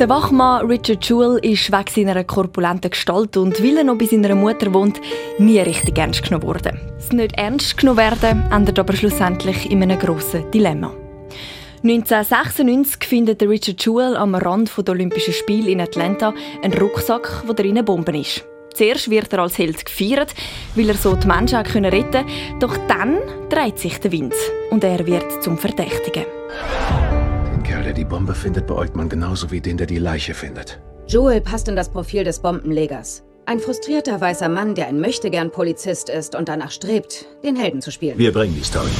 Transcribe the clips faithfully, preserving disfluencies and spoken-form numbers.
Der Wachmann Richard Jewell ist wegen seiner korpulenten Gestalt und weil er noch bei seiner Mutter wohnt, nie richtig ernst genommen worden. Das nicht ernst genommen werden endet aber schlussendlich in einem grossen Dilemma. neunzehnhundertsechsundneunzig findet Richard Jewell am Rand der Olympischen Spiele in Atlanta einen Rucksack, wo darin eine Bombe ist. Zuerst wird er als Held gefeiert, weil er so die Menschen retten konnte. Doch dann dreht sich der Wind und er wird zum Verdächtigen. Den Kerl, der die Bombe findet, beäugt man genauso wie den, der die Leiche findet. Jewell passt in das Profil des Bombenlegers. Ein frustrierter weißer Mann, der ein Möchtegern-Polizist ist und danach strebt, den Helden zu spielen. Wir bringen die Story.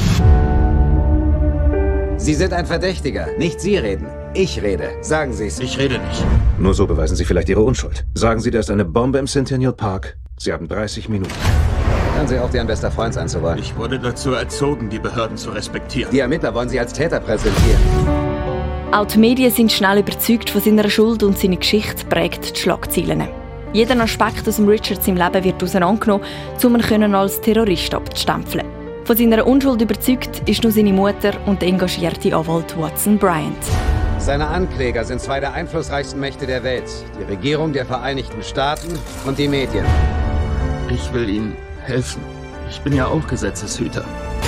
Sie sind ein Verdächtiger. Nicht Sie reden. Ich rede. Sagen Sie es. Ich rede nicht. Nur so beweisen Sie vielleicht Ihre Unschuld. Sagen Sie, da ist eine Bombe im Centennial Park. Sie haben dreißig Minuten. Hören Sie auf, Sie Ihren bester Freund sein zu wollen. Ich wurde dazu erzogen, die Behörden zu respektieren. Die Ermittler wollen Sie als Täter präsentieren. Auch die Medien sind schnell überzeugt von seiner Schuld und seine Geschichte prägt die Schlagzeilen. Jeder Aspekt aus dem Richard seinem Leben wird auseinandergenommen, um ihn als Terrorist abzustempeln. Von seiner Unschuld überzeugt ist nur seine Mutter und der engagierte Anwalt Watson Bryant. Seine Ankläger sind zwei der einflussreichsten Mächte der Welt. Die Regierung der Vereinigten Staaten und die Medien. Ich will Ihnen helfen. Ich bin ja auch Gesetzeshüter.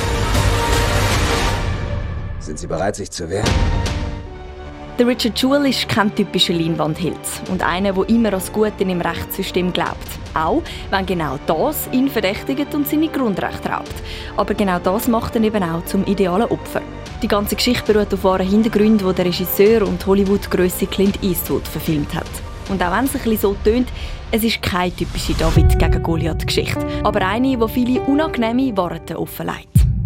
Sind Sie bereit, sich zu wehren? Der Richard Jewell ist kein typischer Leinwandheld und einer, der immer als Guten im Rechtssystem glaubt. Auch wenn genau das ihn verdächtigt und seine Grundrechte raubt. Aber genau das macht ihn eben auch zum idealen Opfer. Die ganze Geschichte beruht auf wahren Hintergründen, die der Regisseur und Hollywood-Grösse Clint Eastwood verfilmt hat. Und auch wenn es ein bisschen so tönt, es ist keine typische David gegen Goliath-Geschichte, aber eine, die viele unangenehme Wahrheiten offenlegt.